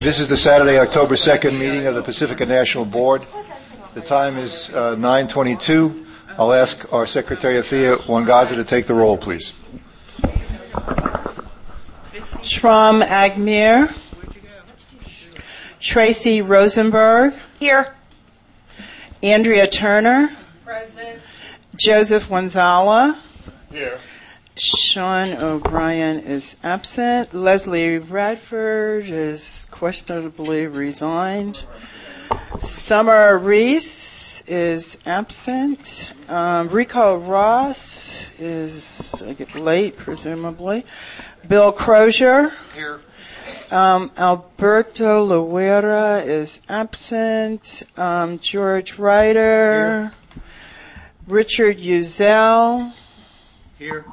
This is the Saturday, October 2nd meeting of the Pacifica National Board. The time is 9:22. I'll ask our Secretary Afia Wangaza to take the roll, please. Shram Agmir. Tracy Rosenberg. Here. Andrea Turner. Present. Joseph Wanzala. Here. Sean O'Brien is absent. Leslie Radford is questionably resigned. Summer Reese is absent. Rico Ross is late, presumably. Bill Crozier. Here. Alberto Loera is absent. George Ryder. Here. Richard Uzel. Here.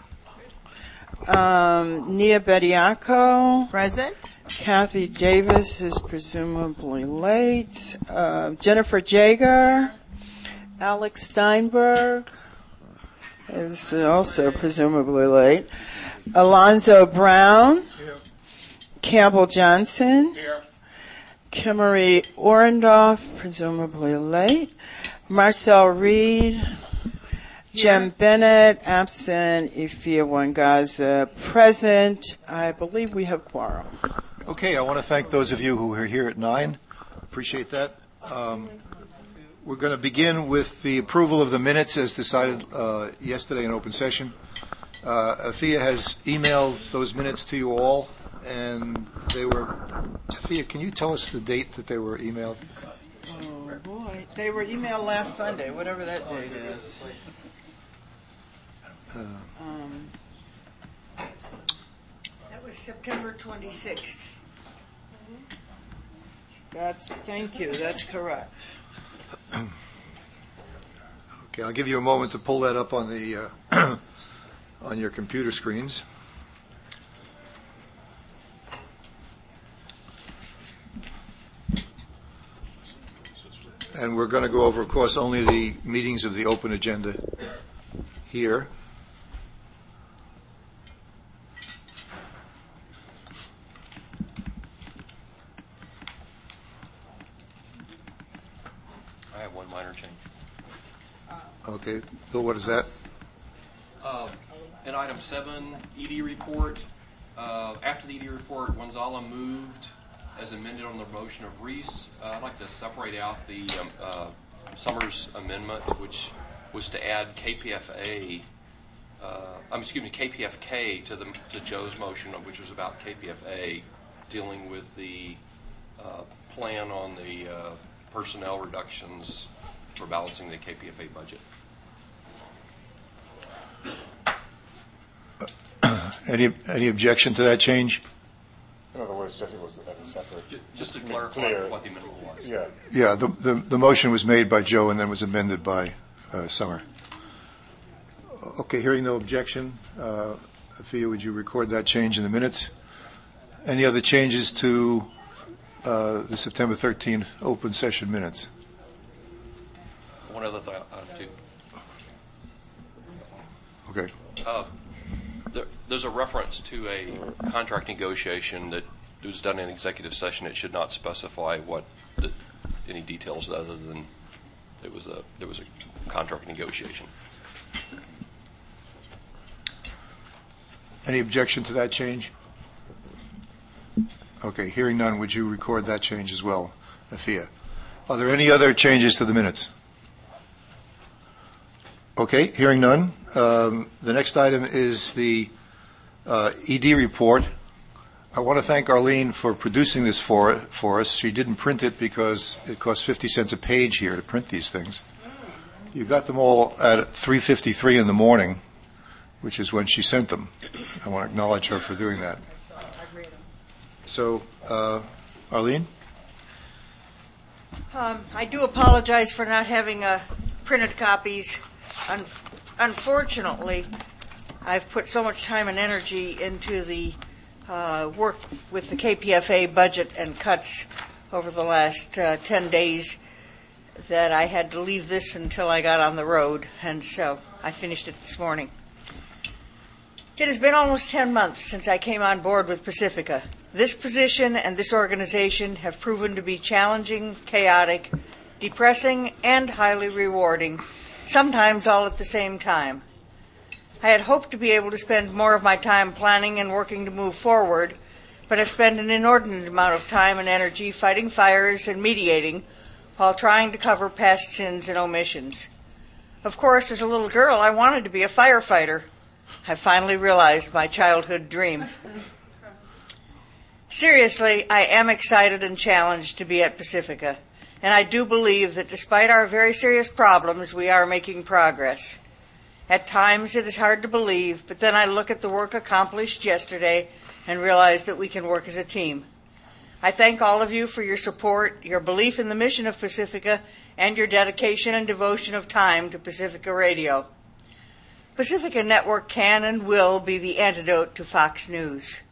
Nia Bediaco. Present. Kathy Davis is presumably late. Jennifer Jager. Alex Steinberg is also presumably late. Alonzo Brown. Here. Campbell Johnson. Here. Kimmery Orendorff, presumably late. Marcel Reed. Jim Bennett, absent. Ifia Wangaza, present. I believe we have quorum. Okay, I want to thank those of you who are here at 9. Appreciate that. We're going to begin with the approval of the minutes as decided yesterday in open session. Afia has emailed those minutes to you all, and they were... Afia, can you tell us the date that they were emailed? Oh, boy. They were emailed last Sunday, whatever that date is. That was September 26th. Thank you, that's correct. Okay, I'll give you a moment to pull that up on the on your computer screens. And we're going to go over, of course, only the meetings of the open agenda here. I have one minor change. Okay, Bill, what is that? In item 7, ED report, after the ED report, Wanzala moved as amended on the motion of Reese. I'd like to separate out the Summers amendment, which was to add KPFK to Joe's motion, which was about KPFA dealing with the plan on the personnel reductions for balancing the KPFA budget. Any objection to that change? In other words, just it was as a separate. Just to clarify what the amendment was. Yeah. Yeah, the motion was made by Joe and then was amended by Summer. Okay, hearing no objection, Afia, would you record that change in the minutes? Any other changes to the September 13th open session minutes? One other thing, too. Okay. There's a reference to a contract negotiation that was done in executive session. It should not specify any details other than there was a contract negotiation. Any objection to that change? Okay, hearing none, would you record that change as well, Afia? Are there any other changes to the minutes? Okay, hearing none. The next item is the ED report. I want to thank Arlene for producing this for us. She didn't print it because it costs 50 cents a page here to print these things. You got them all at 3:53 in the morning, which is when she sent them. I want to acknowledge her for doing that. So, Arlene? I do apologize for not having printed copies. Unfortunately, I've put so much time and energy into the work with the KPFA budget and cuts over the last 10 days that I had to leave this until I got on the road, and so I finished it this morning. It has been almost 10 months since I came on board with Pacifica, This position and this organization have proven to be challenging, chaotic, depressing, and highly rewarding, sometimes all at the same time. I had hoped to be able to spend more of my time planning and working to move forward, but I've spent an inordinate amount of time and energy fighting fires and mediating while trying to cover past sins and omissions. Of course, as a little girl, I wanted to be a firefighter. I finally realized my childhood dream. Seriously, I am excited and challenged to be at Pacifica, and I do believe that despite our very serious problems, we are making progress. At times it is hard to believe, but then I look at the work accomplished yesterday and realize that we can work as a team. I thank all of you for your support, your belief in the mission of Pacifica, and your dedication and devotion of time to Pacifica Radio. Pacifica Network can and will be the antidote to Fox News.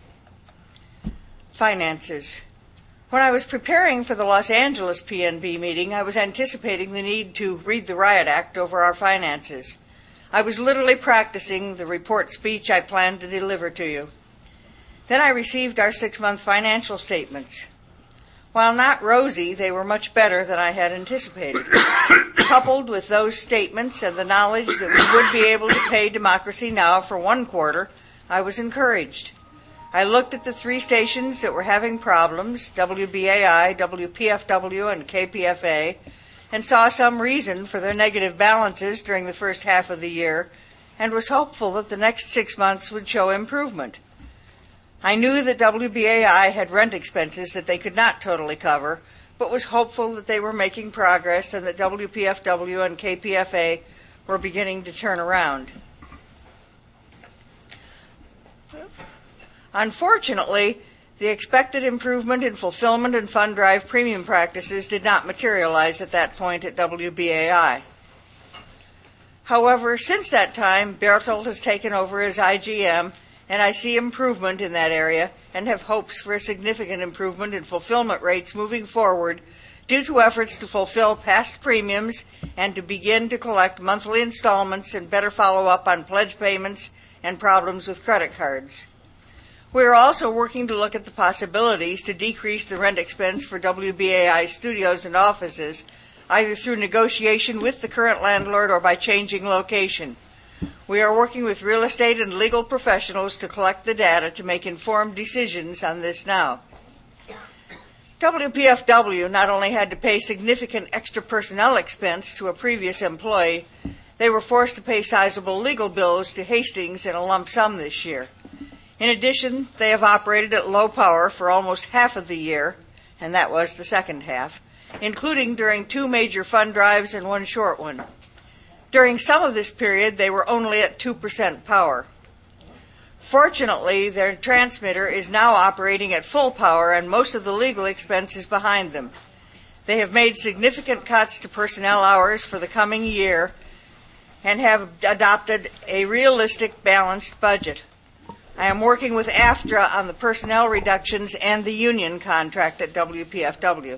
Finances. When I was preparing for the Los Angeles PNB meeting, I was anticipating the need to read the Riot Act over our finances. I was literally practicing the report speech I planned to deliver to you. Then I received our 6-month financial statements. While not rosy, they were much better than I had anticipated. Coupled with those statements and the knowledge that we would be able to pay Democracy Now! For 1 quarter, I was encouraged. I looked at the 3 stations that were having problems, WBAI, WPFW, and KPFA, and saw some reason for their negative balances during the first half of the year, and was hopeful that the next 6 months would show improvement. I knew that WBAI had rent expenses that they could not totally cover, but was hopeful that they were making progress and that WPFW and KPFA were beginning to turn around. Unfortunately, the expected improvement in fulfillment and fund drive premium practices did not materialize at that point at WBAI. However, since that time, Bertolt has taken over as IGM, and I see improvement in that area and have hopes for a significant improvement in fulfillment rates moving forward due to efforts to fulfill past premiums and to begin to collect monthly installments and better follow up on pledge payments and problems with credit cards. We are also working to look at the possibilities to decrease the rent expense for WBAI studios and offices, either through negotiation with the current landlord or by changing location. We are working with real estate and legal professionals to collect the data to make informed decisions on this now. WPFW not only had to pay significant extra personnel expense to a previous employee, they were forced to pay sizable legal bills to Hastings in a lump sum this year. In addition, they have operated at low power for almost half of the year, and that was the second half, including during 2 major fund drives and 1 short one. During some of this period, they were only at 2% power. Fortunately, their transmitter is now operating at full power, and most of the legal expense is behind them. They have made significant cuts to personnel hours for the coming year and have adopted a realistic, balanced budget. I am working with AFTRA on the personnel reductions and the union contract at WPFW.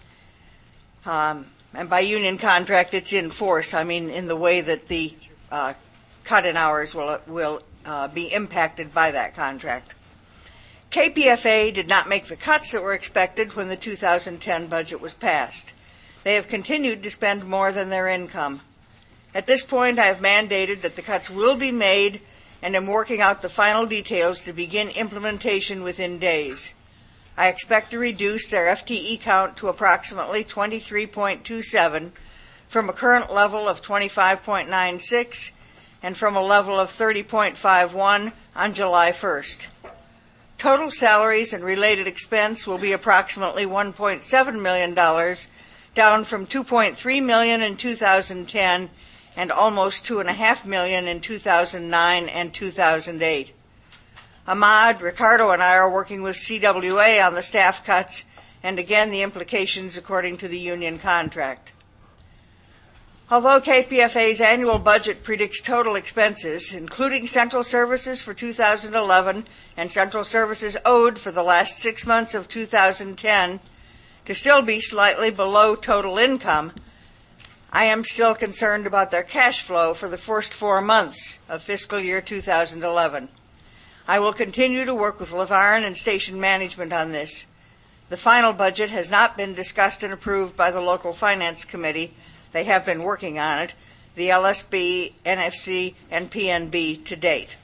And by union contract, it's in force. I mean, in the way that the cut in hours will be impacted by that contract. KPFA did not make the cuts that were expected when the 2010 budget was passed. They have continued to spend more than their income. At this point, I have mandated that the cuts will be made and am working out the final details to begin implementation within days. I expect to reduce their FTE count to approximately 23.27 from a current level of 25.96 and from a level of 30.51 on July 1st. Total salaries and related expense will be approximately $1.7 million, down from $2.3 million in 2010 and almost $2.5 million in 2009 and 2008. Ahmad, Ricardo, and I are working with CWA on the staff cuts and again the implications according to the union contract. Although KPFA's annual budget predicts total expenses, including central services for 2011 and central services owed for the last 6 months of 2010, to still be slightly below total income, I am still concerned about their cash flow for the first 4 months of fiscal year 2011. I will continue to work with LeVaron and station management on this. The final budget has not been discussed and approved by the local finance committee. They have been working on it, the LSB, NFC, and PNB to date.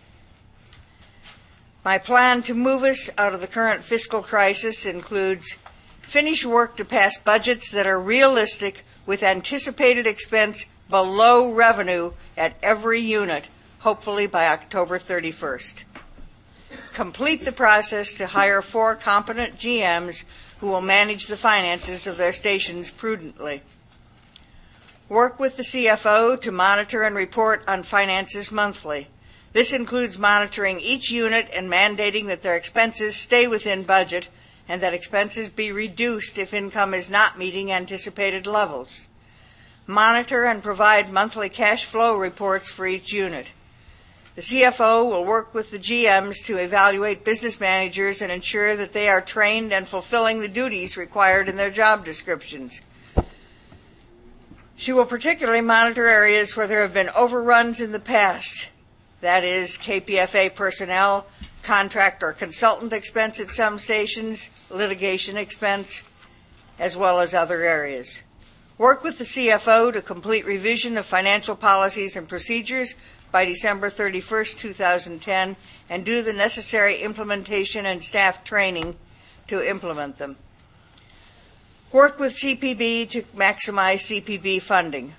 My plan to move us out of the current fiscal crisis includes finish work to pass budgets that are realistic with anticipated expense below revenue at every unit, hopefully by October 31st. Complete the process to hire 4 competent GMs who will manage the finances of their stations prudently. Work with the CFO to monitor and report on finances monthly. This includes monitoring each unit and mandating that their expenses stay within budget and that expenses be reduced if income is not meeting anticipated levels. Monitor and provide monthly cash flow reports for each unit. The CFO will work with the GMs to evaluate business managers and ensure that they are trained and fulfilling the duties required in their job descriptions. She will particularly monitor areas where there have been overruns in the past, that is, KPFA personnel, contract or consultant expense at some stations, litigation expense, as well as other areas. Work with the CFO to complete revision of financial policies and procedures by December 31st, 2010, and do the necessary implementation and staff training to implement them. Work with CPB to maximize CPB funding.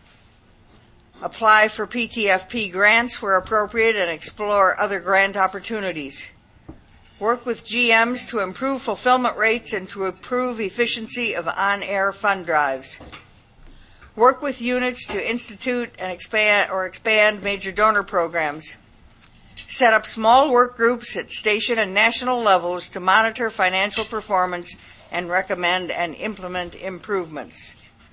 Apply for PTFP grants where appropriate and explore other grant opportunities. Work with GMs to improve fulfillment rates and to improve efficiency of on-air fund drives. Work with units to institute and expand major donor programs. Set up small work groups at station and national levels to monitor financial performance and recommend and implement improvements.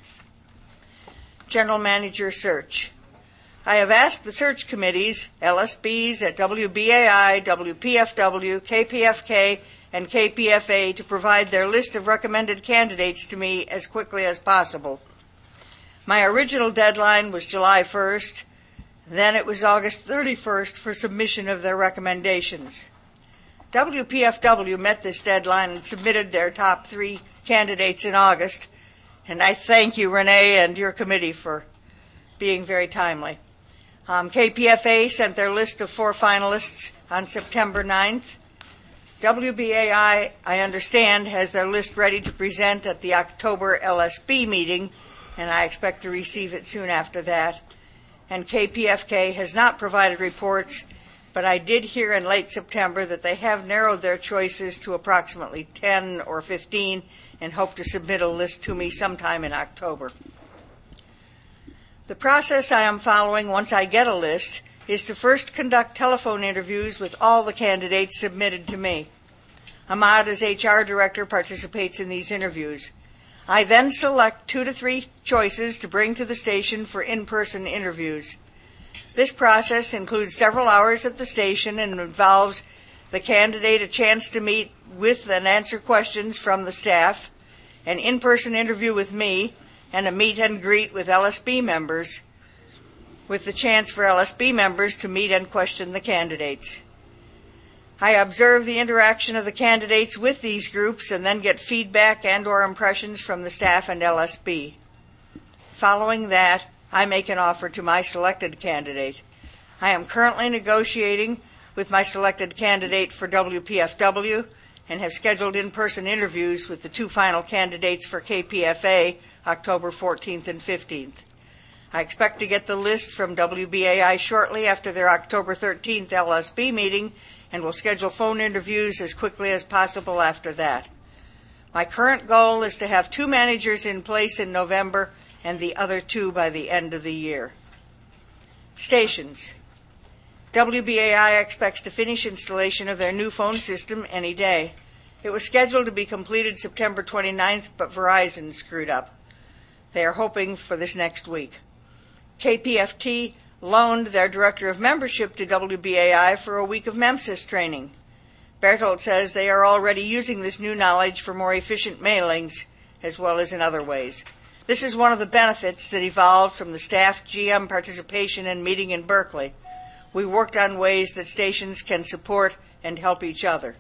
General Manager Search. I have asked the search committees, LSBs at WBAI, WPFW, KPFK, and KPFA to provide their list of recommended candidates to me as quickly as possible. My original deadline was July 1st, then it was August 31st for submission of their recommendations. WPFW met this deadline and submitted their top 3 candidates in August, and I thank you, Renee, and your committee for being very timely. KPFA sent their list of 4 finalists on September 9th. WBAI, I understand, has their list ready to present at the October LSB meeting, and I expect to receive it soon after that. And KPFK has not provided reports, but I did hear in late September that they have narrowed their choices to approximately 10 or 15 and hope to submit a list to me sometime in October. The process I am following once I get a list is to first conduct telephone interviews with all the candidates submitted to me. Ahmad, as HR director, participates in these interviews. I then select 2 to 3 choices to bring to the station for in-person interviews. This process includes several hours at the station and involves the candidate a chance to meet with and answer questions from the staff, an in-person interview with me, and a meet and greet with LSB members, with the chance for LSB members to meet and question the candidates. I observe the interaction of the candidates with these groups and then get feedback and or impressions from the staff and LSB. Following that, I make an offer to my selected candidate. I am currently negotiating with my selected candidate for WPFW and have scheduled in-person interviews with the 2 final candidates for KPFA October 14th and 15th. I expect to get the list from WBAI shortly after their October 13th LSB meeting and will schedule phone interviews as quickly as possible after that. My current goal is to have 2 managers in place in November and the other 2 by the end of the year. Stations. WBAI expects to finish installation of their new phone system any day. It was scheduled to be completed September 29th, but Verizon screwed up. They are hoping for this next week. KPFT loaned their director of membership to WBAI for a week of MEMSIS training. Bertolt says they are already using this new knowledge for more efficient mailings, as well as in other ways. This is one of the benefits that evolved from the staff GM participation and meeting in Berkeley. We worked on ways that stations can support and help each other.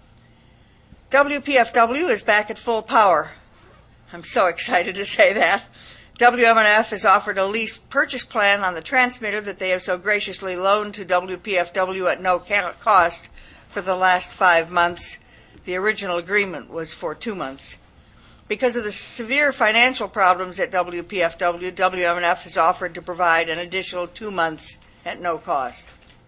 WPFW is back at full power. I'm so excited to say that. WMNF has offered a lease purchase plan on the transmitter that they have so graciously loaned to WPFW at no cost for the last 5 months. The original agreement was for 2 months. Because of the severe financial problems at WPFW, WMNF has offered to provide an additional 2 months at no cost.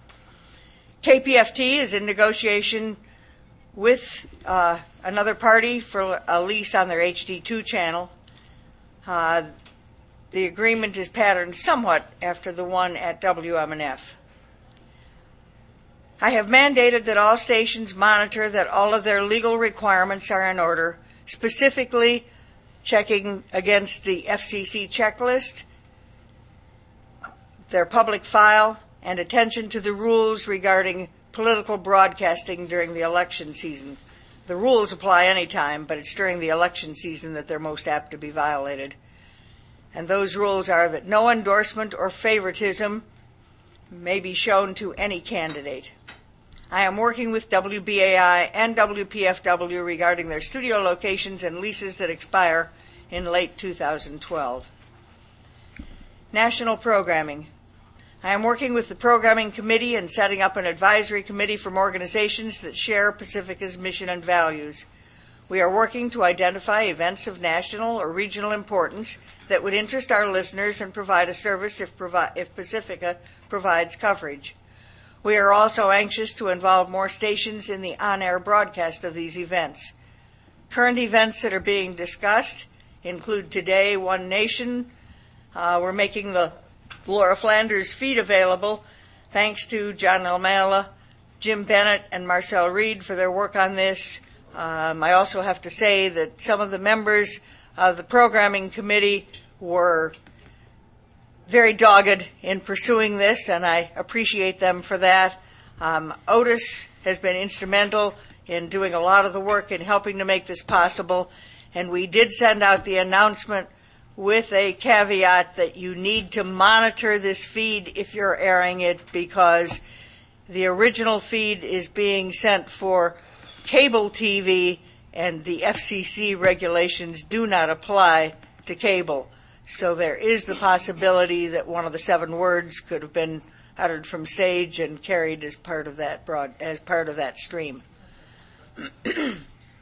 KPFT is in negotiation with another party for a lease on their HD2 channel. The agreement is patterned somewhat after the one at WMNF. I have mandated that all stations monitor that all of their legal requirements are in order, specifically checking against the FCC checklist, their public file, and attention to the rules regarding political broadcasting during the election season. The rules apply anytime, but it's during the election season that they're most apt to be violated. And those rules are that no endorsement or favoritism may be shown to any candidate. I am working with WBAI and WPFW regarding their studio locations and leases that expire in late 2012. National programming. I am working with the programming committee and setting up an advisory committee from organizations that share Pacifica's mission and values. We are working to identify events of national or regional importance that would interest our listeners and provide a service if Pacifica provides coverage. We are also anxious to involve more stations in the on-air broadcast of these events. Current events that are being discussed include today One Nation. We're making the Laura Flanders feed available thanks to John Elmala, Jim Bennett, and Marcel Reed for their work on this. I also have to say that some of the members of the programming committee were very dogged in pursuing this, and I appreciate them for that. Otis has been instrumental in doing a lot of the work in helping to make this possible, and we did send out the announcement with a caveat that you need to monitor this feed if you're airing it, because the original feed is being sent for cable TV, and the FCC regulations do not apply to cable. So there is the possibility that one of the 7 words could have been uttered from stage and carried as part of that stream. The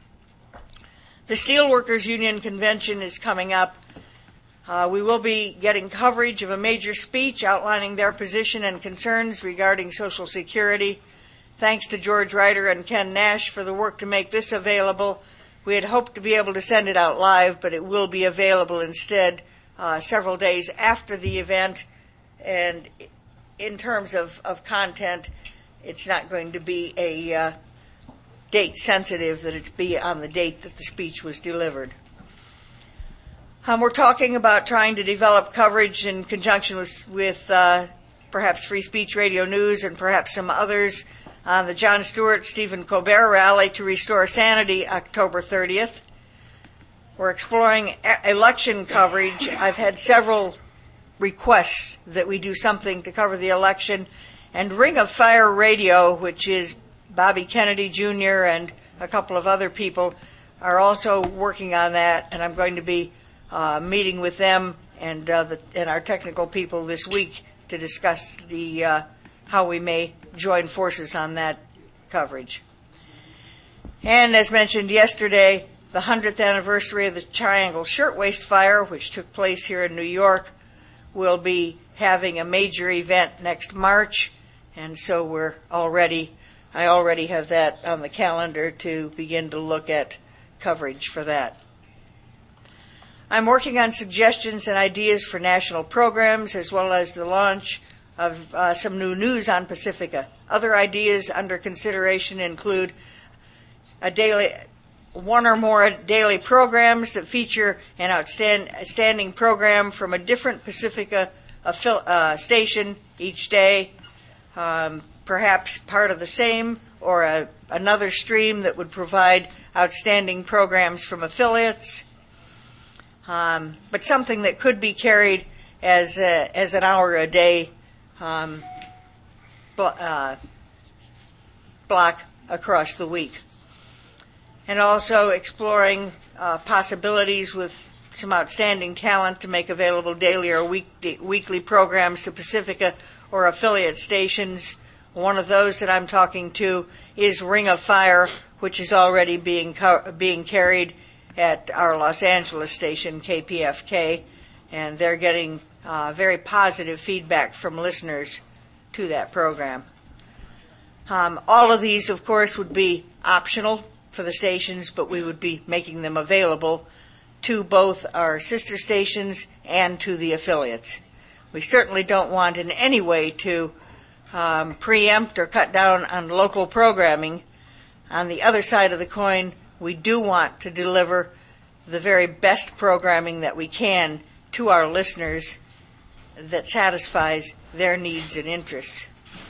Steelworkers Union Convention is coming up. We will be getting coverage of a major speech outlining their position and concerns regarding Social Security. Thanks to George Ryder and Ken Nash for the work to make this available. We had hoped to be able to send it out live, but it will be available instead several days after the event. And in terms of content, it's not going to be a date sensitive, that it's be on the date that the speech was delivered. We're talking about trying to develop coverage in conjunction with perhaps Free Speech Radio News and perhaps some others on the Jon Stewart Stephen Colbert rally to restore sanity October 30th. We're exploring election coverage. I've had several requests that we do something to cover the election, and Ring of Fire Radio, which is Bobby Kennedy Jr. and a couple of other people, are also working on that, and I'm going to be meeting with them and our technical people this week to discuss how we may join forces on that coverage. And as mentioned yesterday, the 100th anniversary of the Triangle Shirtwaist Fire, which took place here in New York, will be having a major event next March, and so I already have that on the calendar to begin to look at coverage for that. I'm working on suggestions and ideas for national programs, as well as the launch of some new news on Pacifica. Other ideas under consideration include one or more daily programs that feature an outstanding program from a different Pacifica station each day, perhaps part of the same, or another stream that would provide outstanding programs from affiliates, but something that could be carried as an hour a day block across the week. And also exploring possibilities with some outstanding talent to make available daily or weekly programs to Pacifica or affiliate stations. One of those that I'm talking to is Ring of Fire, which is already being carried at our Los Angeles station, KPFK, and they're getting very positive feedback from listeners to that program. All of these, of course, would be optional for the stations, but we would be making them available to both our sister stations and to the affiliates. We certainly don't want in any way to preempt or cut down on local programming. On the other side of the coin, we do want to deliver the very best programming that we can to our listeners that satisfies their needs and interests.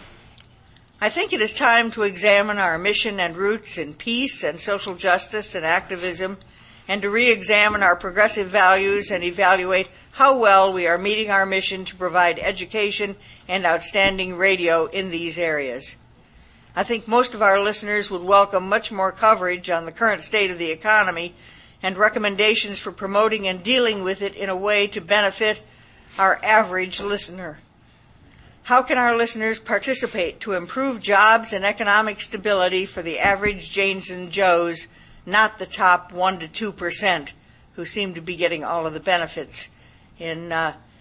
I think it is time to examine our mission and roots in peace and social justice and activism, and to re-examine our progressive values and evaluate how well we are meeting our mission to provide education and outstanding radio in these areas. I think most of our listeners would welcome much more coverage on the current state of the economy and recommendations for promoting and dealing with it in a way to benefit our average listener. How can our listeners participate to improve jobs and economic stability for the average Janes and Joes, not the top 1% to 2% who seem to be getting all of the benefits in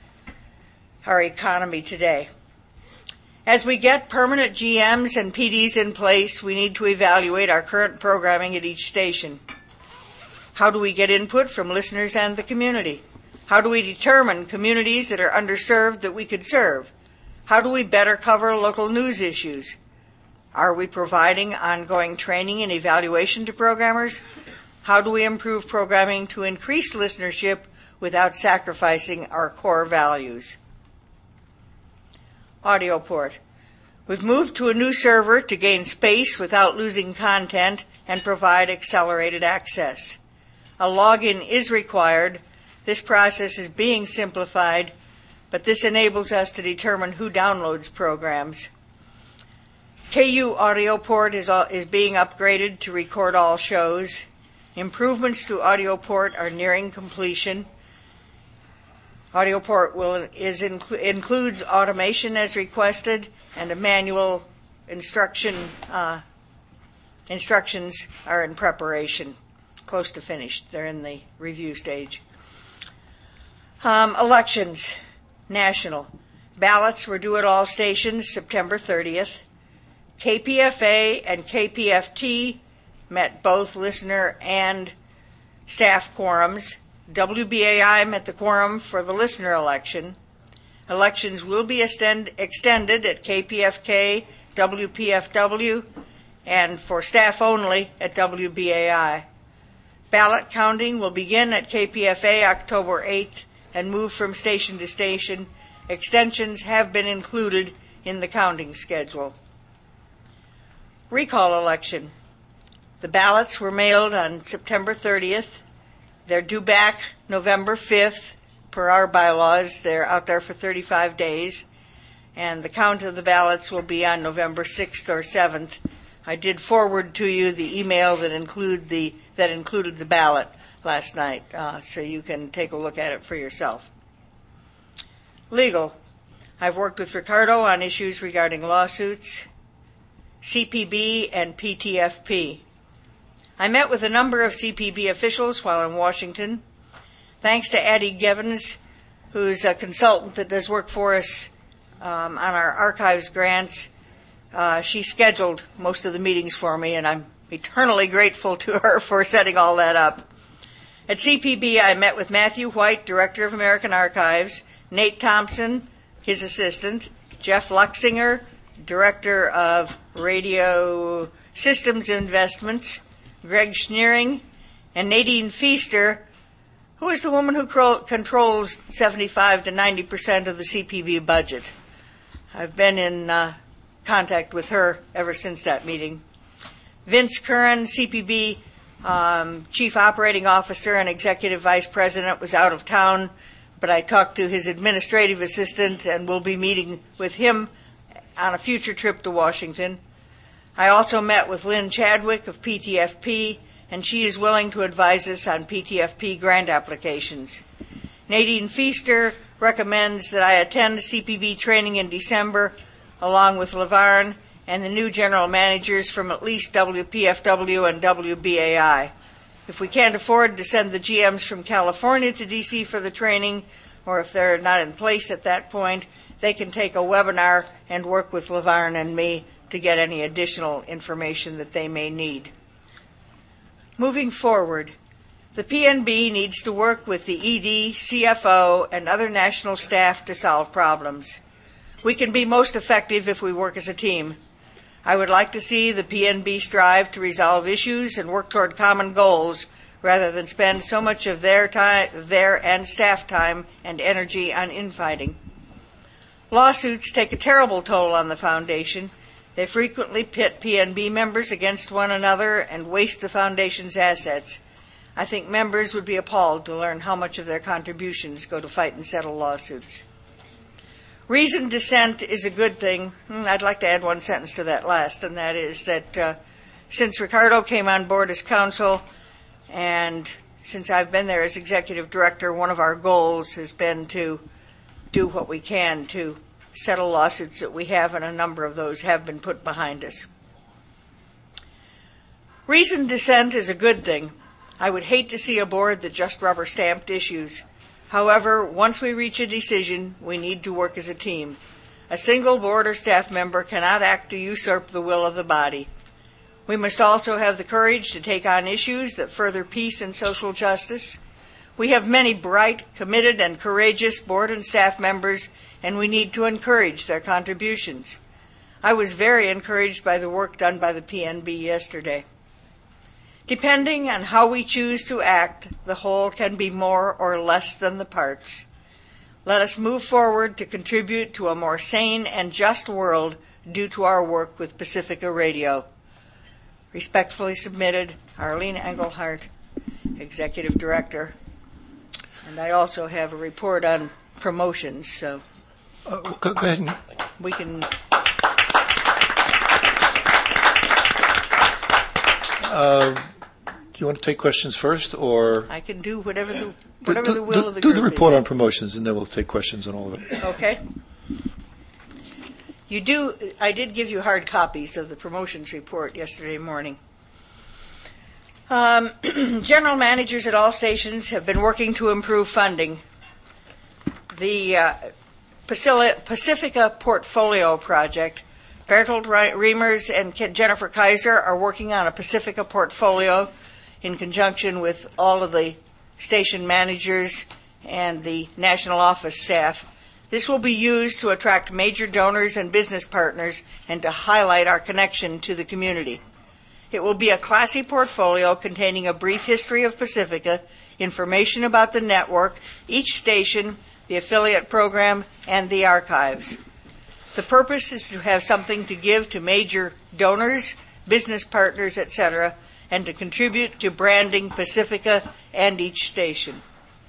our economy today? As we get permanent GMs and PDs in place, we need to evaluate our current programming at each station. How do we get input from listeners and the community? How do we determine communities that are underserved that we could serve? How do we better cover local news issues? Are we providing ongoing training and evaluation to programmers? How do we improve programming to increase listenership without sacrificing our core values? AudioPort. We've moved to a new server to gain space without losing content and provide accelerated access. A login is required. This process is being simplified, but this enables us to determine who downloads programs. KU AudioPort is being upgraded to record all shows. Improvements to AudioPort are nearing completion. AudioPort includes automation as requested, and a manual instructions are in preparation, close to finished. They're in the review stage. Elections, national. Ballots were due at all stations September 30th. KPFA and KPFT met both listener and staff quorums. WBAI met the quorum for the listener election. Elections will be extended at KPFK, WPFW, and for staff only at WBAI. Ballot counting will begin at KPFA October 8th and move from station to station. Extensions have been included in the counting schedule. Recall election. The ballots were mailed on September 30th. They're due back November 5th. Per our bylaws, they're out there for 35 days. And the count of the ballots will be on November 6th or 7th. I did forward to you the email that included the ballot last night, so you can take a look at it for yourself. Legal. I've worked with Ricardo on issues regarding lawsuits, CPB, and PTFP. I met with a number of CPB officials while in Washington. Thanks to Addie Gevins, who's a consultant that does work for us on our archives grants, she scheduled most of the meetings for me, and I'm eternally grateful to her for setting all that up. At CPB, I met with Matthew White, Director of American Archives, Nate Thompson, his assistant, Jeff Luxinger, Director of Radio Systems Investments, Greg Schneering, and Nadine Feaster, who is the woman who controls 75 to 90% of the CPB budget. I've been in contact with her ever since that meeting. Vince Curran, CPB Chief Operating Officer and Executive Vice President, was out of town, but I talked to his administrative assistant and will be meeting with him on a future trip to Washington. I also met with Lynn Chadwick of PTFP, and she is willing to advise us on PTFP grant applications. Nadine Feaster recommends that I attend CPB training in December, along with LaVarn and the new general managers from at least WPFW and WBAI. If we can't afford to send the GMs from California to DC for the training, or if they're not in place at that point, they can take a webinar and work with LaVarn and me to get any additional information that they may need. Moving forward, the PNB needs to work with the ED, CFO, and other national staff to solve problems. We can be most effective if we work as a team. I would like to see the PNB strive to resolve issues and work toward common goals rather than spend so much of their and staff time and energy on infighting. Lawsuits take a terrible toll on the foundation. They frequently pit PNB members against one another and waste the foundation's assets. I think members would be appalled to learn how much of their contributions go to fight and settle lawsuits. Reasoned dissent is a good thing. I'd like to add one sentence to that last, and that is that since Ricardo came on board as counsel, and since I've been there as executive director, one of our goals has been to do what we can to settle lawsuits that we have, and a number of those have been put behind us. Reasoned dissent is a good thing. I would hate to see a board that just rubber-stamped issues. However, once we reach a decision, we need to work as a team. A single board or staff member cannot act to usurp the will of the body. We must also have the courage to take on issues that further peace and social justice. We have many bright, committed, and courageous board and staff members, and we need to encourage their contributions. I was very encouraged by the work done by the PNB yesterday. Depending on how we choose to act, the whole can be more or less than the parts. Let us move forward to contribute to a more sane and just world due to our work with Pacifica Radio. Respectfully submitted, Arlene Engelhardt, Executive Director. And I also have a report on promotions, so Go ahead. we can... Do you want to take questions first, or I can do whatever the will of the do group the report is. on promotions, and then we'll take questions on all of it. Okay. I did give you hard copies of the promotions report yesterday morning. General managers at all stations have been working to improve funding. The Pacifica Portfolio Project, Bertold Reimers and Jennifer Kaiser are working on a Pacifica portfolio in conjunction with all of the station managers and the national office staff. This will be used to attract major donors and business partners and to highlight our connection to the community. It will be a classy portfolio containing a brief history of Pacifica, information about the network, each station, the affiliate program, and the archives. The purpose is to have something to give to major donors, business partners, etc., and to contribute to branding Pacifica and each station.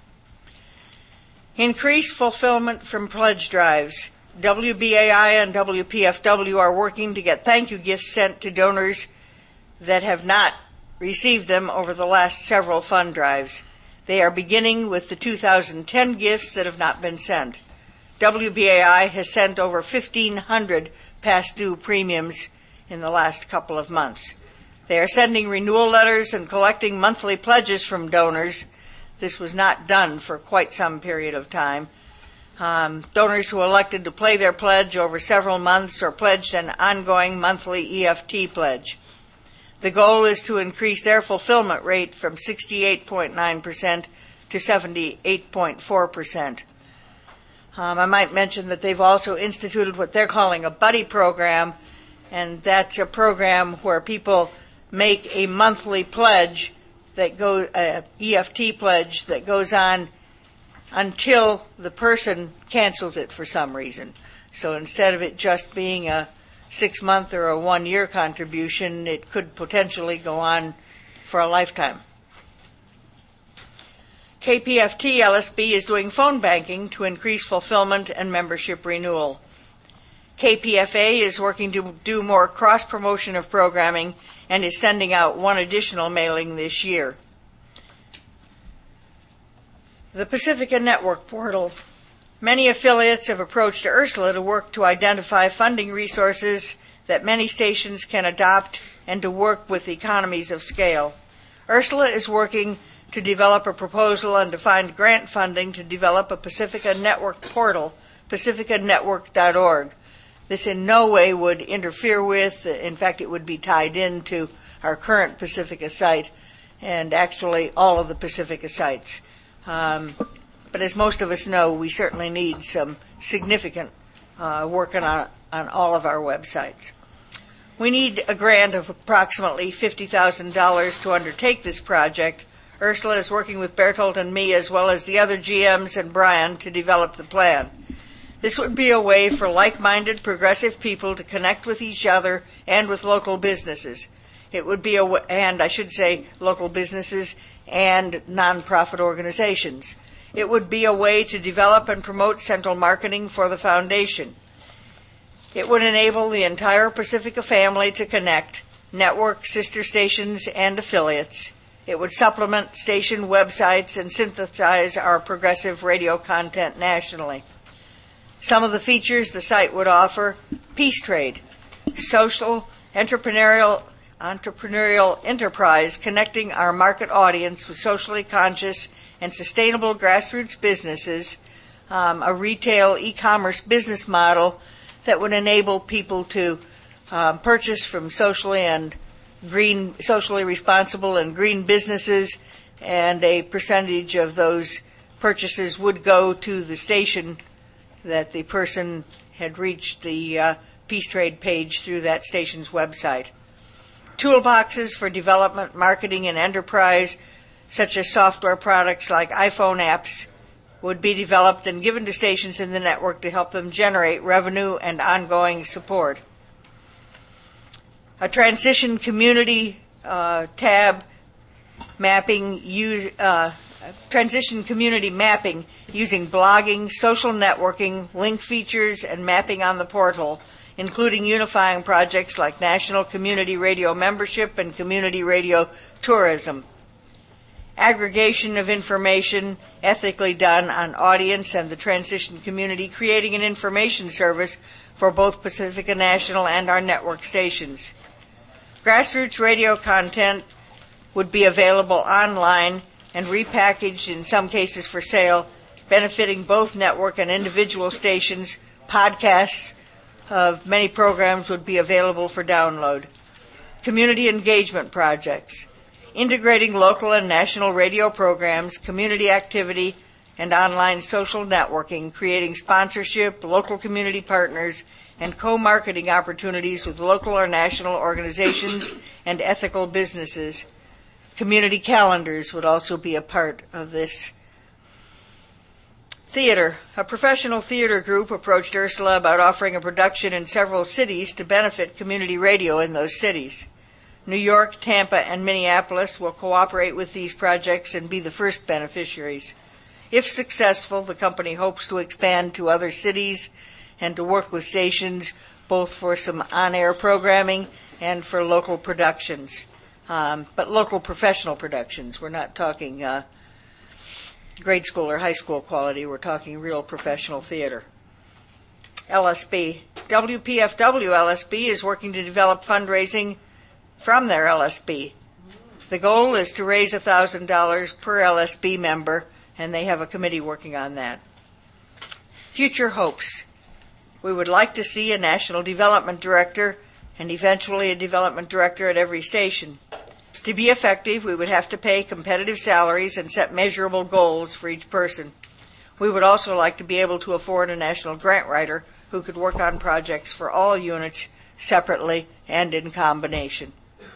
Increased fulfillment from pledge drives. WBAI and WPFW are working to get thank you gifts sent to donors that have not received them over the last several fund drives. They are beginning with the 2010 gifts that have not been sent. WBAI has sent over 1,500 past due premiums in the last couple of months. They are sending renewal letters and collecting monthly pledges from donors. This was not done for quite some period of time. Donors who elected to pay their pledge over several months or pledged an ongoing monthly EFT pledge. The goal is to increase their fulfillment rate from 68.9% to 78.4%. I might mention that they've also instituted what they're calling a buddy program, and that's a program where people make a monthly pledge EFT pledge that goes on until the person cancels it for some reason. So instead of it just being a 6-month or a 1-year contribution, it could potentially go on for a lifetime. KPFT LSB is doing phone banking to increase fulfillment and membership renewal. KPFA is working to do more cross-promotion of programming and is sending out one additional mailing this year. The Pacifica Network Portal. Many affiliates have approached Ursula to work to identify funding resources that many stations can adopt and to work with economies of scale. Ursula is working to develop a proposal and to find grant funding to develop a Pacifica Network portal, pacificanetwork.org. This in no way would interfere with, in fact, it would be tied into our current Pacifica site and actually all of the Pacifica sites. But as most of us know, we certainly need some significant work on all of our websites. We need a grant of approximately $50,000 to undertake this project. Ursula is working with Bertolt and me, as well as the other GMs and Brian, to develop the plan. This would be a way for like-minded, progressive people to connect with each other and with local businesses. It would be local businesses and nonprofit organizations. It would be a way to develop and promote central marketing for the foundation. It would enable the entire Pacifica family to connect, network, sister stations, and affiliates. It would supplement station websites and synthesize our progressive radio content nationally. Some of the features the site would offer: Peace Trade, social, entrepreneurial enterprise connecting our market audience with socially conscious and sustainable grassroots businesses, a retail e-commerce business model that would enable people to purchase from socially responsible and green businesses, and a percentage of those purchases would go to the station that the person had reached the Peace Trade page through that station's website. Toolboxes for development, marketing, and enterprise, such as software products like iPhone apps, would be developed and given to stations in the network to help them generate revenue and ongoing support. A transition community tab mapping transition community mapping using blogging, social networking, link features, and mapping on the portal, including unifying projects like national community radio membership and community radio tourism. Aggregation of information ethically done on audience and the transition community, creating an information service for both Pacifica National and our network stations. Grassroots radio content would be available online and repackaged in some cases for sale, benefiting both network and individual stations. Podcasts of many programs would be available for download. Community engagement projects, integrating local and national radio programs, community activity, and online social networking, creating sponsorship, local community partners, and co-marketing opportunities with local or national organizations and ethical businesses. Community calendars would also be a part of this. Theater. A professional theater group approached Ursula about offering a production in several cities to benefit community radio in those cities. New York, Tampa, and Minneapolis will cooperate with these projects and be the first beneficiaries. If successful, the company hopes to expand to other cities and to work with stations both for some on-air programming and for local productions. But local professional productions. We're not talking grade school or high school quality. We're talking real professional theater. LSB. WPFW LSB is working to develop fundraising from their LSB. The goal is to raise $1,000 per LSB member, and they have a committee working on that. Future hopes. We would like to see a national development director and eventually a development director at every station. To be effective, we would have to pay competitive salaries and set measurable goals for each person. We would also like to be able to afford a national grant writer who could work on projects for all units separately and in combination.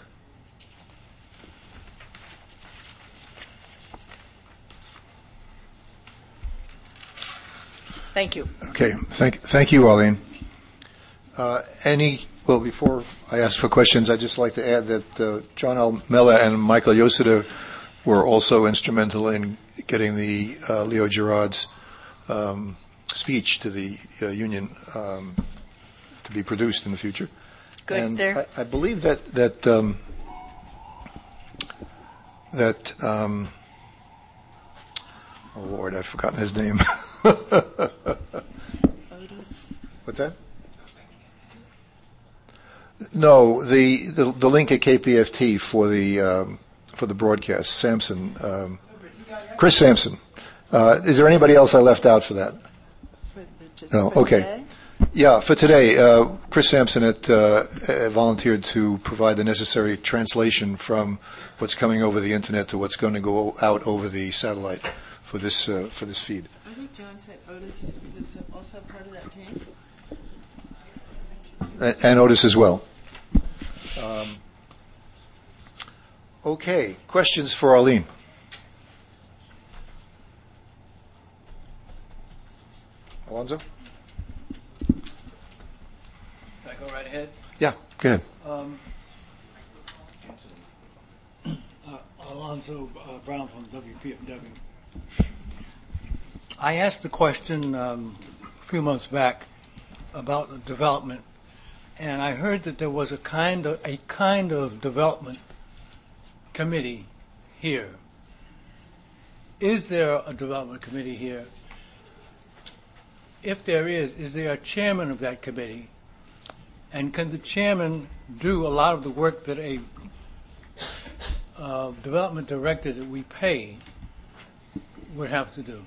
Thank you. Okay. Thank you, Arlene. Before I ask for questions, I'd just like to add that John Almella and Michael Yosida were also instrumental in getting the Leo Gerard's speech to the union to be produced in the future. Good And there. I believe that oh Lord, I've forgotten his name. Otis. What's that? No, the link at KPFT for the broadcast, Sampson, Chris Sampson. Is there anybody else I left out for that? No, For okay. today? Yeah, for today, Chris Sampson volunteered to provide the necessary translation from what's coming over the internet to what's going to go out over the satellite for this feed. I think John said Otis was also part of that team. And Otis as well. Okay, questions for Arlene? Alonzo? Can I go right ahead? Yeah, go ahead. Alonzo Brown from WPFW. I asked the question a few months back about the development, and I heard that there was a kind of development committee here. Is there a development committee here? If there is there a chairman of that committee? And can the chairman do a lot of the work that a development director that we pay would have to do?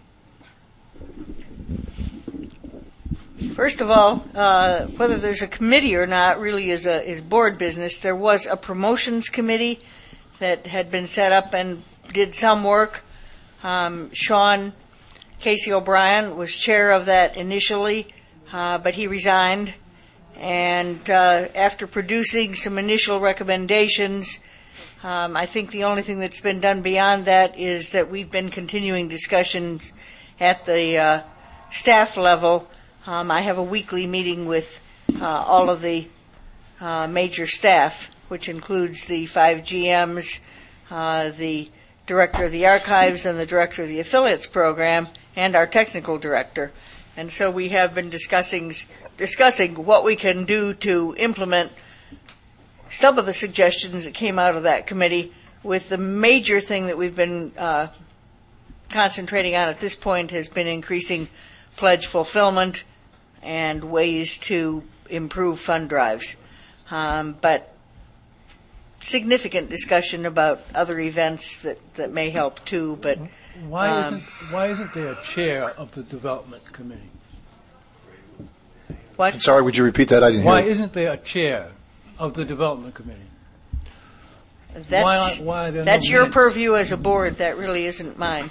First of all, whether there's a committee or not really is board business. There was a promotions committee that had been set up and did some work. Sean Casey O'Brien was chair of that initially, but he resigned. And after producing some initial recommendations, I think the only thing that's been done beyond that is that we've been continuing discussions at the staff level. I have a weekly meeting with all of the major staff, which includes the 5 GMs, the director of the archives and the director of the affiliates program, and our technical director. And so we have been discussing what we can do to implement some of the suggestions that came out of that committee, with the major thing that we've been concentrating on at this point has been increasing pledge fulfillment and ways to improve fund drives. But significant discussion about other events that may help too. But Why isn't there a chair of the development committee? what? I'm sorry, would you repeat that? I didn't Why hear. isn't there a chair of the development committee? That's, why are there no that's your minutes? purview as a board. That really isn't mine.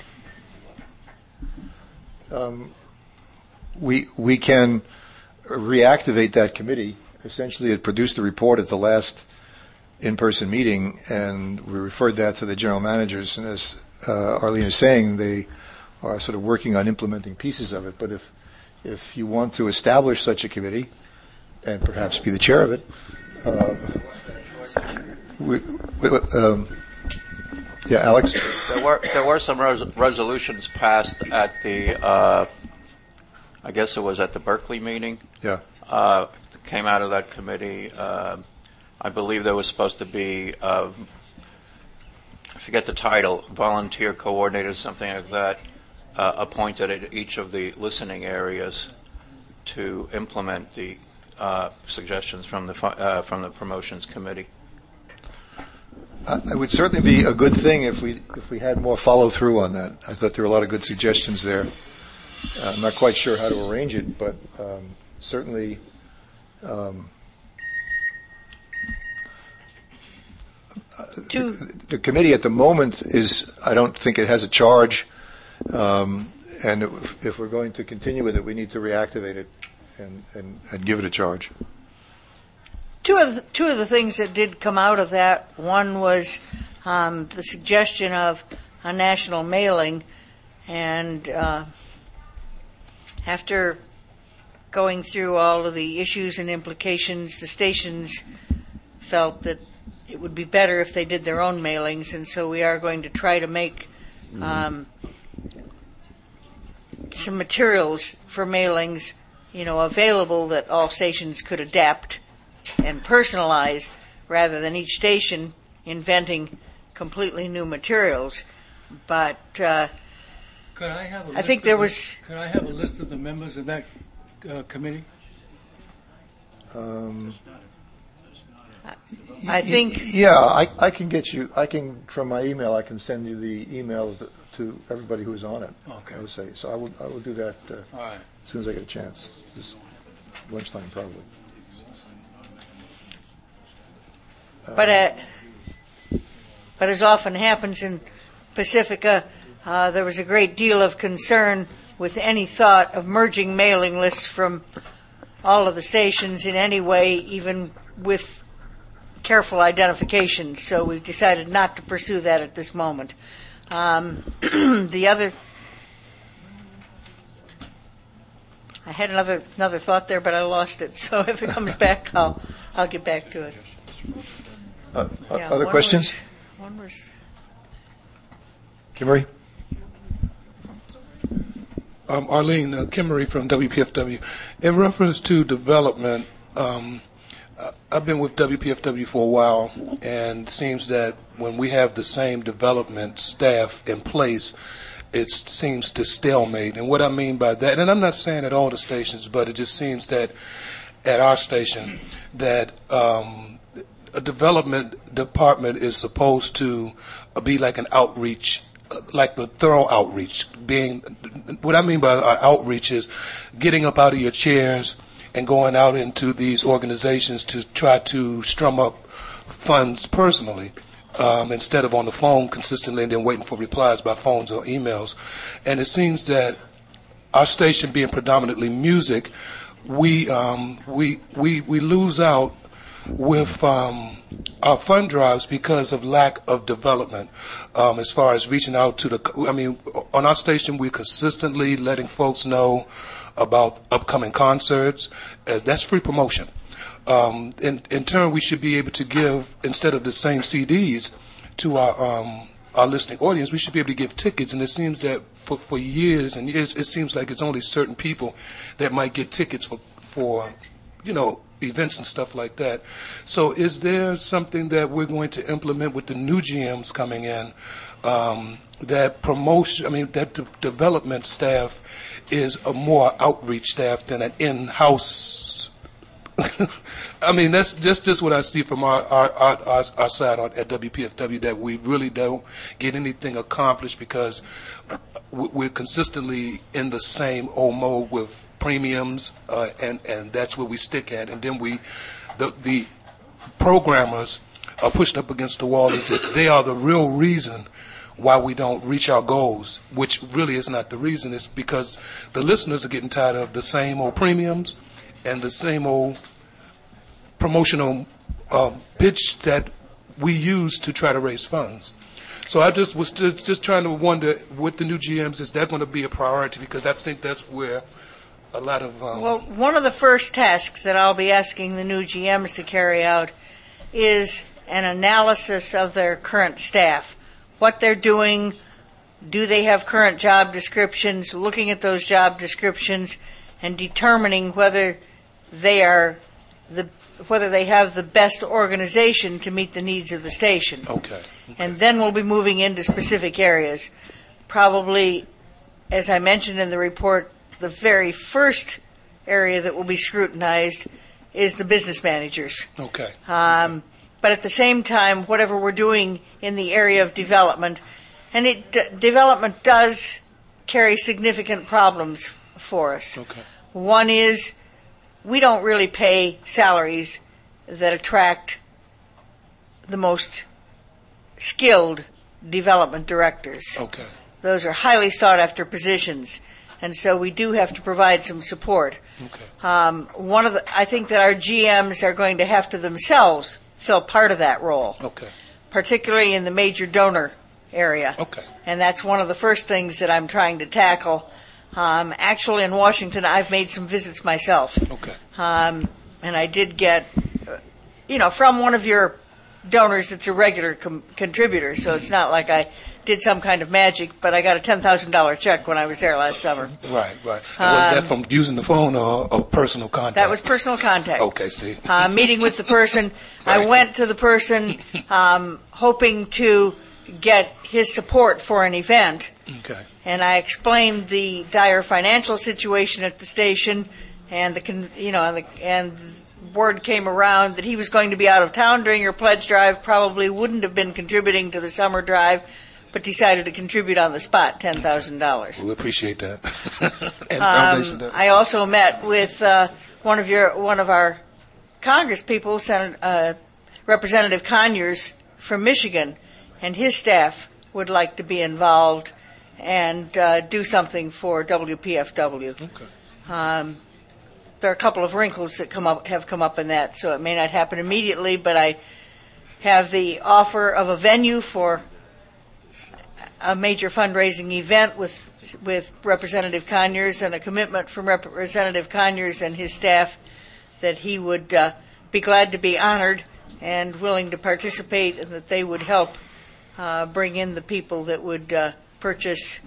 We can reactivate that committee. Essentially, it produced a report at the last in-person meeting, and we referred that to the general managers. And as Arlene is saying, they are sort of working on implementing pieces of it. But if you want to establish such a committee, and perhaps be the chair of it, yeah, Alex? There were some resolutions passed at the, I guess it was at the Berkeley meeting. Yeah. Came out of that committee. I believe there was supposed to be, I forget the title, volunteer coordinator, something like that, appointed at each of the listening areas to implement the suggestions from the promotions committee. It would certainly be a good thing if we had more follow through on that. I thought there were a lot of good suggestions there. I'm not quite sure how to arrange it, but certainly the committee at the moment I don't think it has a charge, and if we're going to continue with it, we need to reactivate it and give it a charge. Two of the things that did come out of that, one was the suggestion of a national mailing, and after going through all of the issues and implications, the stations felt that it would be better if they did their own mailings, and so we are going to try to make some materials for mailings available that all stations could adapt and personalize, rather than each station inventing completely new materials. But Could I have a list I think there was. Could I have a list of the members of that committee? I think. Yeah, I can get you, from my email, I can send you the email to everybody who is on it. Okay. I would say. So I will do that All right. as soon as I get a chance. This lunchtime, probably. But as often happens in Pacifica, there was a great deal of concern with any thought of merging mailing lists from all of the stations in any way, even with careful identification. So we've decided not to pursue that at this moment. The other, I had another thought there, but I lost it. So if it comes back, I'll get back to it. Yeah, Other questions? One was. Kimmery? Arlene Kimmery from WPFW. In reference to development, I've been with WPFW for a while, and it seems that when we have the same development staff in place, it seems to stalemate. And what I mean by that, and I'm not saying at all the stations, but it just seems that at our station that a development department is supposed to be like an outreach, like the thorough outreach. What I mean by outreach is getting up out of your chairs and going out into these organizations to try to strum up funds personally, instead of on the phone consistently and then waiting for replies by phones or emails. And it seems that our station being predominantly music, we lose out with our fund drives because of lack of development, as far as reaching out to on our station, we're consistently letting folks know about upcoming concerts. That's free promotion. In turn, we should be able to give, instead of the same CDs to our listening audience, we should be able to give tickets. And it seems that for years and years, it seems like it's only certain people that might get tickets for events and stuff like that. So is there something that we're going to implement with the new GMs coming in, that the development staff is a more outreach staff than an in-house? That's just what I see from our side at WPFW, that we really don't get anything accomplished because we're consistently in the same old mode with premiums, and that's where we stick at. And then the programmers are pushed up against the wall as if they are the real reason why we don't reach our goals, which really is not the reason. It's because the listeners are getting tired of the same old premiums and the same old promotional pitch that we use to try to raise funds. So I just was just trying to wonder, with the new GMs, is that going to be a priority? Because I think that's where a lot of... Well, one of the first tasks that I'll be asking the new GMs to carry out is an analysis of their current staff. What they're doing, do they have current job descriptions, looking at those job descriptions and determining whether they have the best organization to meet the needs of the station. Okay. And then we'll be moving into specific areas. Probably, as I mentioned in the report, the very first area that will be scrutinized is the business managers. Okay. But at the same time, whatever we're doing in the area of development, and development does carry significant problems for us. Okay. One is we don't really pay salaries that attract the most skilled development directors. Okay. Those are highly sought after positions, and so we do have to provide some support. Okay. I think that our GMs are going to have to themselves fill part of that role. Okay. Particularly in the major donor area. Okay. And that's one of the first things that I'm trying to tackle. Actually, in Washington, I've made some visits myself. Okay. And I did get, from one of your donors that's a regular contributor, so it's not like I did some kind of magic, but I got a $10,000 check when I was there last summer. Right. And was that from using the phone or personal contact? That was personal contact. Okay, see. Meeting with the person. I went to the person hoping to get his support for an event. Okay. And I explained the dire financial situation at the station, and and word came around that he was going to be out of town during your pledge drive, probably wouldn't have been contributing to the summer drive, but decided to contribute on the spot $10,000. We appreciate that. And I also met with one of our Congress people, Representative Conyers from Michigan, and his staff would like to be involved and do something for WPFW. Okay. There are a couple of wrinkles that have come up in that, so it may not happen immediately, but I have the offer of a venue for a major fundraising event with Representative Conyers, and a commitment from Representative Conyers and his staff that he would be glad to be honored and willing to participate, and that they would help bring in the people that would purchase.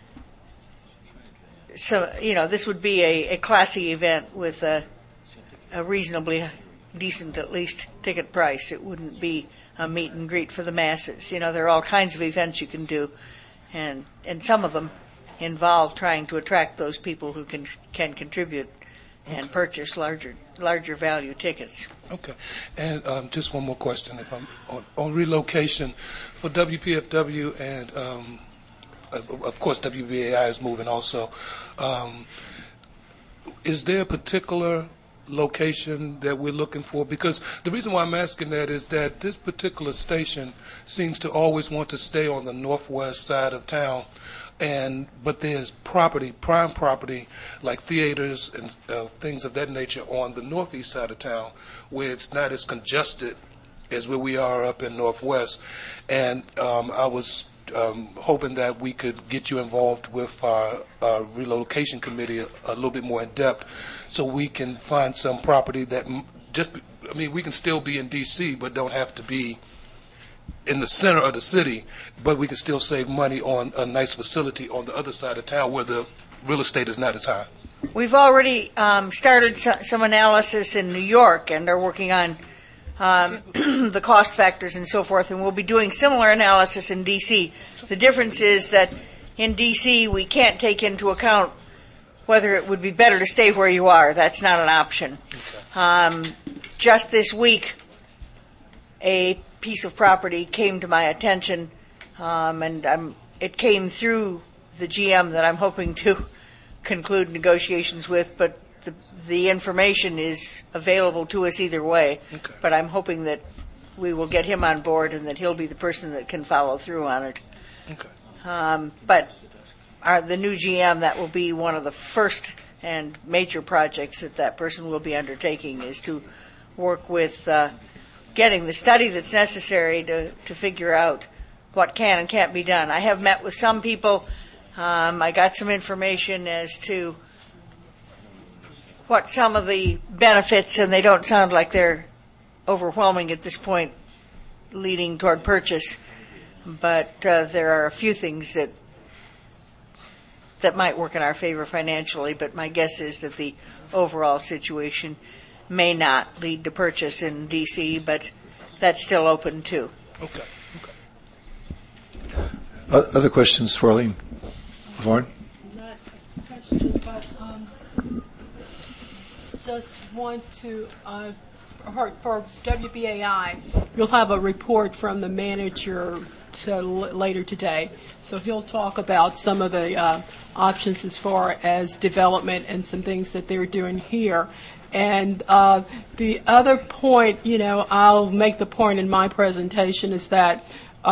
So, this would be a classy event with a reasonably decent, at least, ticket price. It wouldn't be a meet and greet for the masses. There are all kinds of events you can do, and some of them involve trying to attract those people who can contribute and purchase larger value tickets. Okay. And just one more question, if I'm on relocation for WPFW and of course WBAI is moving also. Is there a particular location that we're looking for? Because the reason why I'm asking that is that this particular station seems to always want to stay on the northwest side of town, but there's prime property like theaters and things of that nature on the northeast side of town where it's not as congested as where we are up in northwest. And I was hoping that we could get you involved with our relocation committee a little bit more in depth, so we can find some property that we can still be in D.C. but don't have to be in the center of the city, but we can still save money on a nice facility on the other side of town where the real estate is not as high. We've already started some analysis in New York and are working on the cost factors and so forth, and we'll be doing similar analysis in D.C. The difference is that in D.C. we can't take into account whether it would be better to stay where you are. That's not an option. Okay. Just this week, a piece of property came to my attention, and it came through the GM that I'm hoping to conclude negotiations with, but the information is available to us either way. Okay. But I'm hoping that we will get him on board and that he'll be the person that can follow through on it. Okay. But the new GM, that will be one of the first and major projects that person will be undertaking, is to work with getting the study that's necessary to figure out what can and can't be done. I have met with some people. I got some information as to what some of the benefits, and they don't sound like they're overwhelming at this point, leading toward purchase. But there are a few things that might work in our favor financially, but my guess is that the overall situation may not lead to purchase in D.C., but that's still open too. Okay. Other questions for Arlene? Varn? Not a question, but just want to, for WBAI, you'll have a report from the manager later today. So he'll talk about some of the options as far as development and some things that they're doing here. And the other point, I'll make the point in my presentation, is that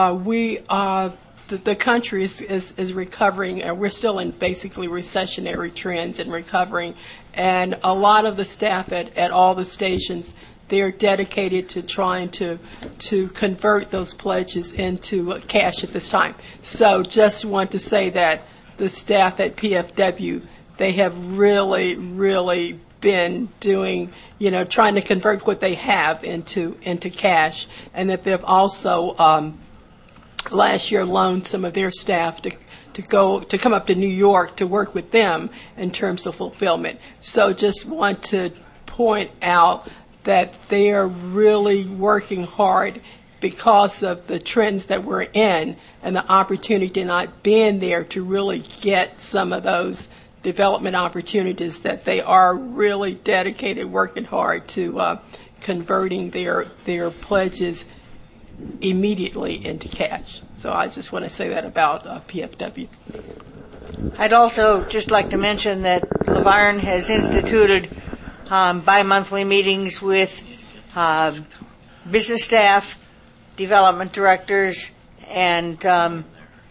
the country is recovering, and we're still in basically recessionary trends and recovering. And a lot of the staff at all the stations, they're dedicated to trying to convert those pledges into cash at this time. So just want to say that the staff at PFW, they have really, really been doing, trying to convert what they have into cash, and that they've also last year loaned some of their staff to come up to New York to work with them in terms of fulfillment. So just want to point out that they are really working hard because of the trends that we're in and the opportunity not being there to really get some of those development opportunities, that they are really dedicated, working hard to converting their pledges immediately into cash. So I just want to say that about PFW. I'd also just like to mention that LaVarn has instituted bi-monthly meetings with business staff, development directors, and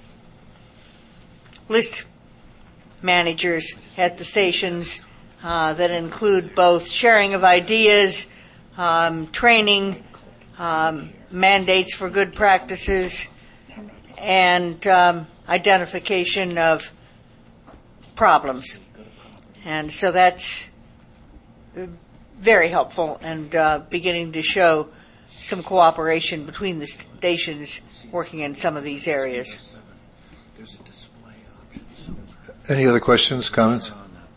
list managers at the stations that include both sharing of ideas, training, mandates for good practices, and identification of problems. And so that's very helpful and beginning to show some cooperation between the stations working in some of these areas. Any other questions, comments?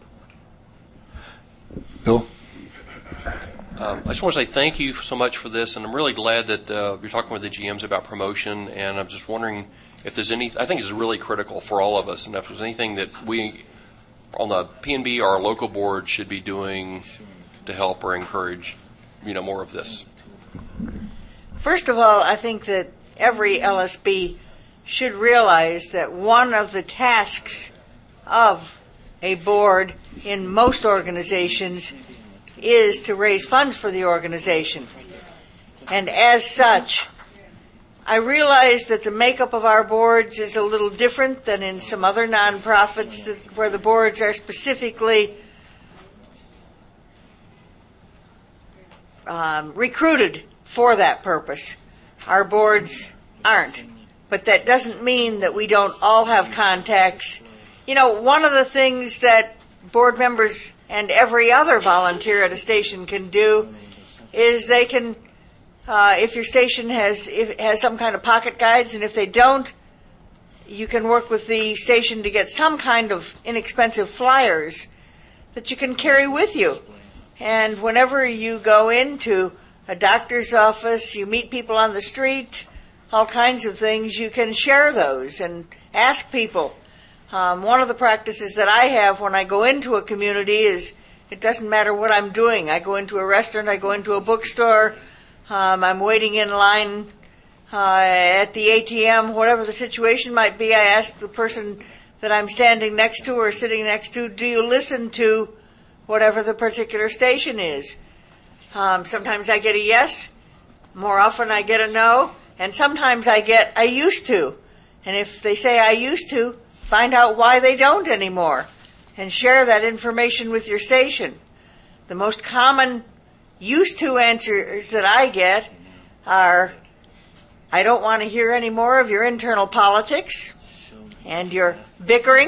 Bill? I just want to say thank you so much for this, and I'm really glad that you're talking with the GMs about promotion, and I'm just wondering if there's any, I think it's really critical for all of us, and if there's anything that we on the P&B or our local board should be doing to help or encourage, more of this. First of all, I think that every LSB should realize that one of the tasks of a board in most organizations is to raise funds for the organization. And as such, I realize that the makeup of our boards is a little different than in some other nonprofits where the boards are specifically recruited for that purpose. Our boards aren't. But that doesn't mean that we don't all have contacts. One of the things that board members and every other volunteer at a station can do is they can, if your station has some kind of pocket guides, and if they don't, you can work with the station to get some kind of inexpensive flyers that you can carry with you. And whenever you go into a doctor's office, you meet people on the street, all kinds of things, you can share those and ask people. One of the practices that I have when I go into a community is it doesn't matter what I'm doing. I go into a restaurant, I go into a bookstore, I'm waiting in line at the ATM, whatever the situation might be, I ask the person that I'm standing next to or sitting next to, do you listen to whatever the particular station is? Sometimes I get a yes, more often I get a no, and sometimes I get I used to. And if they say I used to, find out why they don't anymore and share that information with your station. The most common used to answers that I get are, I don't want to hear any more of your internal politics and your bickering,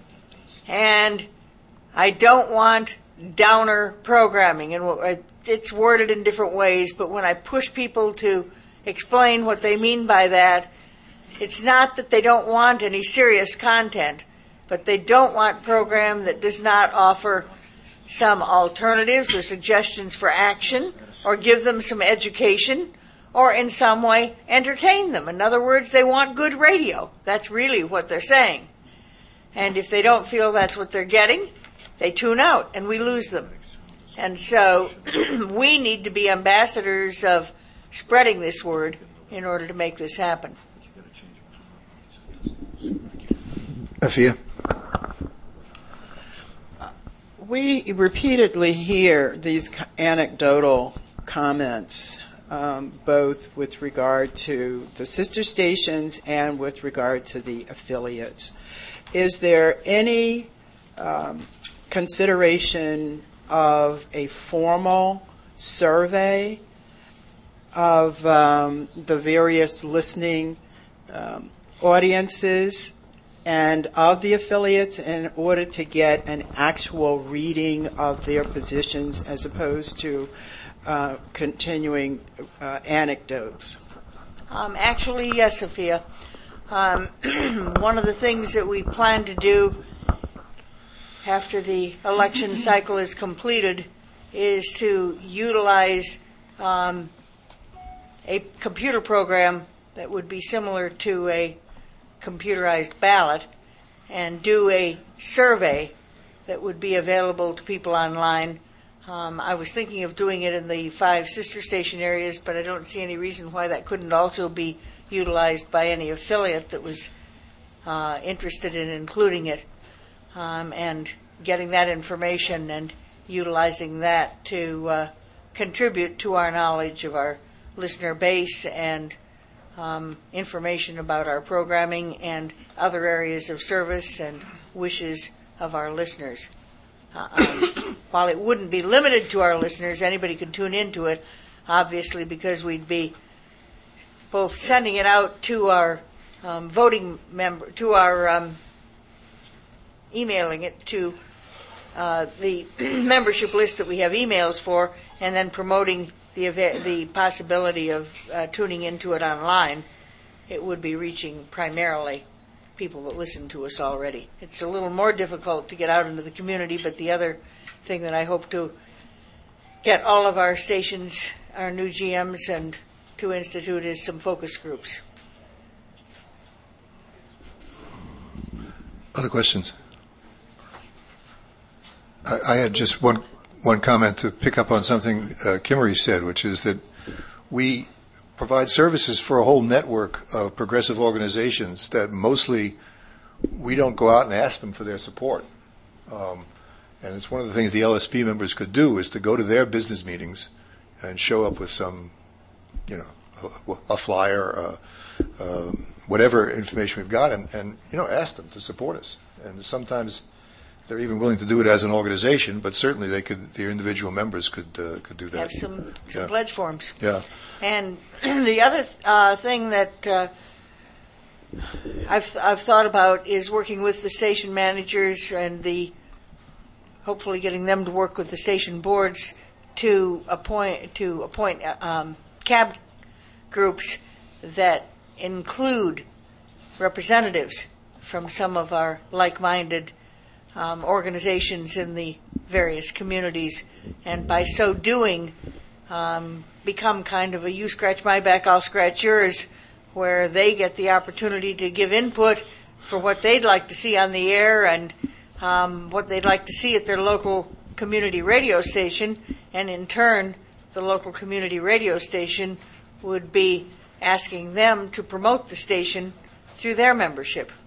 and I don't want downer programming. And it's worded in different ways, but when I push people to explain what they mean by that, it's not that they don't want any serious content, but they don't want a program that does not offer some alternatives or suggestions for action, or give them some education, or in some way entertain them. In other words, they want good radio. That's really what they're saying. And if they don't feel that's what they're getting, they tune out and we lose them. And so we need to be ambassadors of spreading this word in order to make this happen. Afia? We repeatedly hear these anecdotal comments, both with regard to the sister stations and with regard to the affiliates. Is there any consideration of a formal survey of the various listening audiences and of the affiliates in order to get an actual reading of their positions as opposed to continuing anecdotes? Actually, yes, Sophia. One of the things that we plan to do after the election cycle is completed is to utilize a computer program that would be similar to a computerized ballot and do a survey that would be available to people online. I was thinking of doing it in the 5 sister station areas, but I don't see any reason why that couldn't also be utilized by any affiliate that was interested in including it, and getting that information and utilizing that to contribute to our knowledge of our listener base and information about our programming and other areas of service and wishes of our listeners. While it wouldn't be limited to our listeners, anybody could tune into it, obviously, because we'd be both sending it out to our emailing it to the membership list that we have emails for, and then promoting the possibility of tuning into it online. It would be reaching primarily people that listen to us already. It's a little more difficult to get out into the community, but the other thing that I hope to get all of our stations, our new GMs, and to institute is some focus groups. Other questions? I had just one comment to pick up on something Kimmery said, which is that we provide services for a whole network of progressive organizations that mostly we don't go out and ask them for their support. And it's one of the things the LSP members could do is to go to their business meetings and show up with some, a flyer, whatever information we've got, and ask them to support us. And sometimes they're even willing to do it as an organization, but certainly their individual members could do that. Have some pledge forms. Yeah. And the other thing that I've thought about is working with the station managers and hopefully getting them to work with the station boards to appoint cab groups that include representatives from some of our like-minded organizations in the various communities, and by so doing become kind of a you scratch my back, I'll scratch yours, where they get the opportunity to give input for what they'd like to see on the air and what they'd like to see at their local community radio station, and in turn the local community radio station would be asking them to promote the station through their membership.